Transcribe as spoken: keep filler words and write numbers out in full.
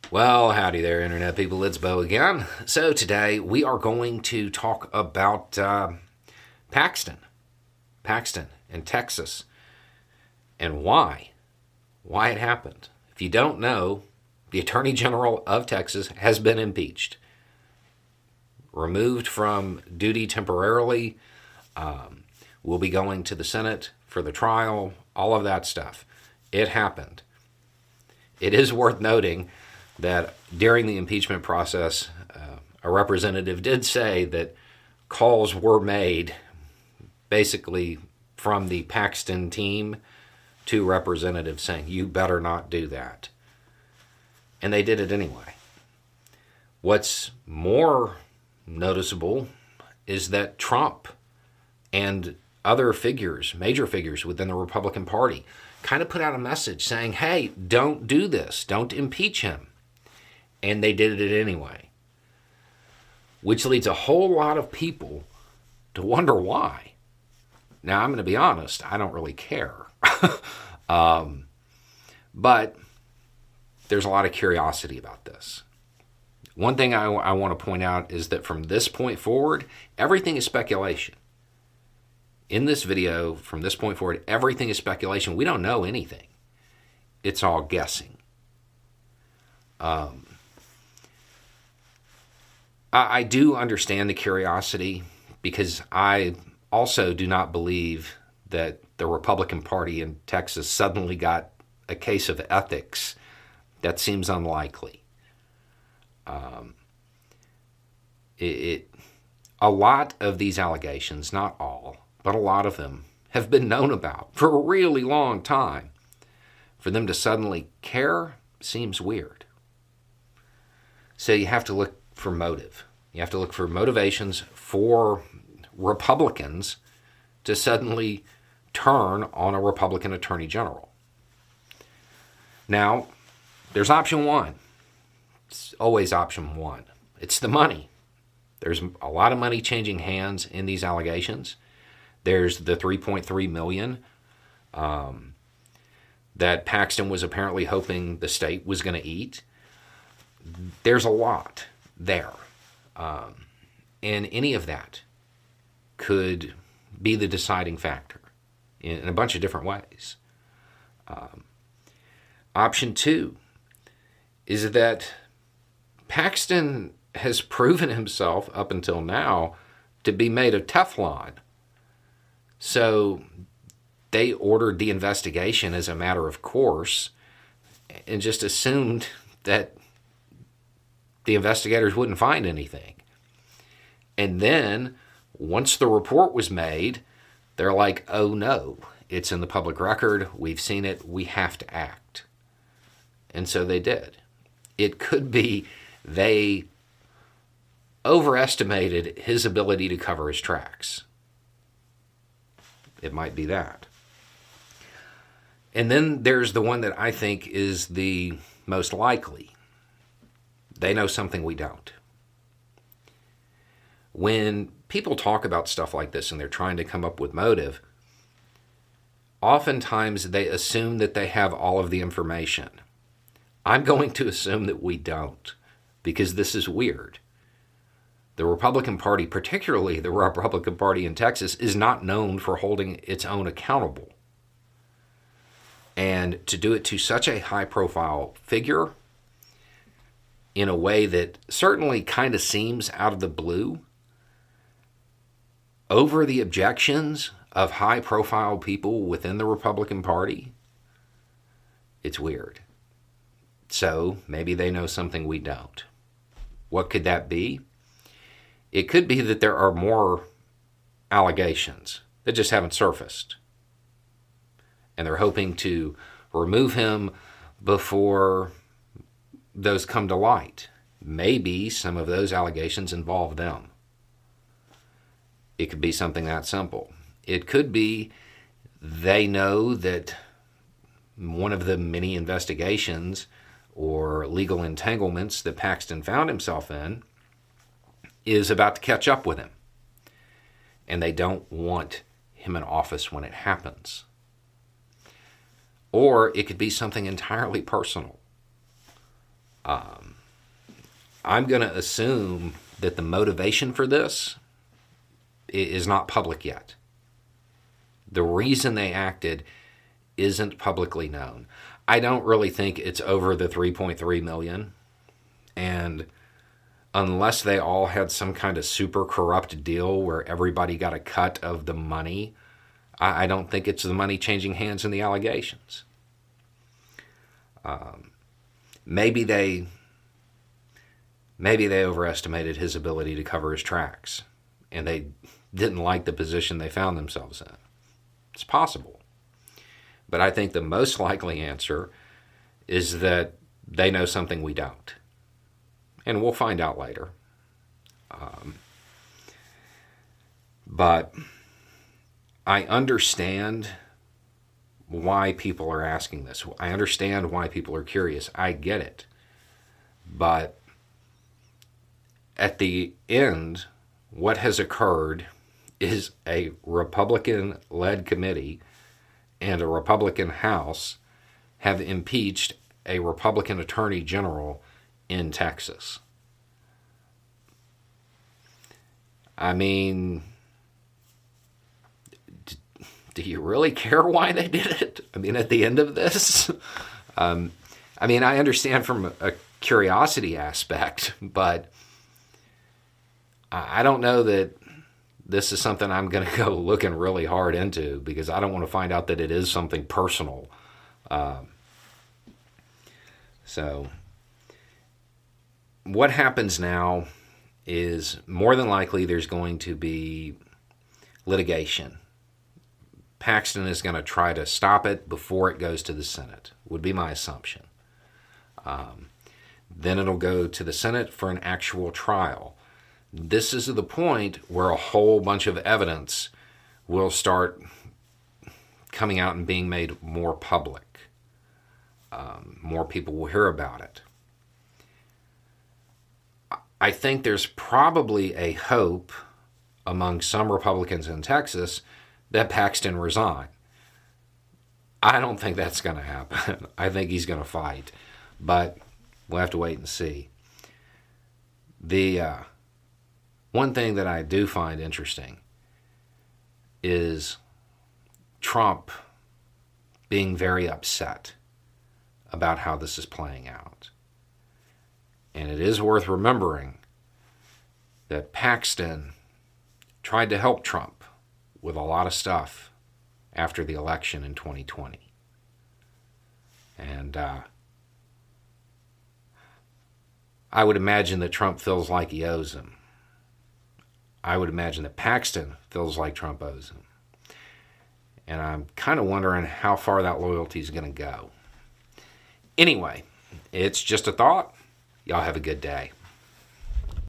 Well, howdy there, Internet people. It's Bo again. So today we are going to talk about uh, Paxton. Paxton in Texas. And why. Why it happened. If you don't know, the Attorney General of Texas has been impeached. Removed from duty temporarily. Um, will be going to the Senate for the trial. All of that stuff. It happened. It is worth noting that during the impeachment process, uh, a representative did say that calls were made basically from the Paxton team to representatives saying, you better not do that. And they did it anyway. What's more noticeable is that Trump and other figures, major figures within the Republican Party, kind of put out a message saying, hey, don't do this. Don't impeach him. And they did it anyway. Which leads a whole lot of people to wonder why. Now, I'm going to be honest, I don't really care. um, but there's a lot of curiosity about this. One thing I, I want to point out is that from this point forward, everything is speculation. In this video, from this point forward, everything is speculation. We don't know anything. It's all guessing. Um, I, I do understand the curiosity because I also do not believe that the Republican Party in Texas suddenly got a case of ethics. That seems unlikely. Um, it, it a lot of these allegations, not all, but a lot of them have been known about for a really long time. For them to suddenly care seems weird. So you have to look for motive. You have to look for motivations for Republicans to suddenly turn on a Republican Attorney General. Now, there's option one. It's always option one. It's the money. There's a lot of money changing hands in these allegations. There's the three point three million dollars um, that Paxton was apparently hoping the state was going to eat. There's a lot there. Um, and any of that could be the deciding factor in, in a bunch of different ways. Um, option two is that Paxton has proven himself up until now to be made of Teflon. So they ordered the investigation as a matter of course and just assumed that the investigators wouldn't find anything. And then once the report was made, they're like, oh no, it's in the public record. We've seen it. We have to act. And so they did. It could be they overestimated his ability to cover his tracks. It might be that. And then there's the one that I think is the most likely. They know something we don't. When people talk about stuff like this and they're trying to come up with motive, oftentimes they assume that they have all of the information. I'm going to assume that we don't, because this is weird. The Republican Party, particularly the Republican Party in Texas, is not known for holding its own accountable. And to do it to such a high-profile figure in a way that certainly kind of seems out of the blue, over the objections of high-profile people within the Republican Party, it's weird. So maybe they know something we don't. What could that be? It could be that there are more allegations that just haven't surfaced. And they're hoping to remove him before those come to light. Maybe some of those allegations involve them. It could be something that simple. It could be they know that one of the many investigations or legal entanglements that Paxton found himself in is about to catch up with him. And they don't want him in office when it happens. Or it could be something entirely personal. Um, I'm going to assume that the motivation for this is not public yet. The reason they acted isn't publicly known. I don't really think it's over the three point three million dollars. And unless they all had some kind of super corrupt deal where everybody got a cut of the money, I, I don't think it's the money changing hands in the allegations. Um, maybe they maybe they overestimated his ability to cover his tracks, and they didn't like the position they found themselves in. It's possible. But I think the most likely answer is that they know something we don't. And we'll find out later. Um, but I understand why people are asking this. I understand why people are curious. I get it. But at the end, what has occurred is a Republican-led committee and a Republican House have impeached a Republican Attorney General in Texas. I mean, d- do you really care why they did it? I mean, at the end of this? um, I mean, I understand from a curiosity aspect, but I don't know that this is something I'm going to go looking really hard into, because I don't want to find out that it is something personal. Um, so what happens now is more than likely there's going to be litigation. Paxton is going to try to stop it before it goes to the Senate, would be my assumption. Um, then it'll go to the Senate for an actual trial. This is the point where a whole bunch of evidence will start coming out and being made more public. Um, more people will hear about it. I think there's probably a hope among some Republicans in Texas that Paxton resign. I don't think that's going to happen. I think he's going to fight. But we'll have to wait and see. The uh, one thing that I do find interesting is Trump being very upset about how this is playing out. And it is worth remembering that Paxton tried to help Trump with a lot of stuff after the election in twenty twenty. And uh, I would imagine that Trump feels like he owes him. I would imagine that Paxton feels like Trump owes him. And I'm kind of wondering how far that loyalty is going to go. Anyway, it's just a thought. Y'all have a good day.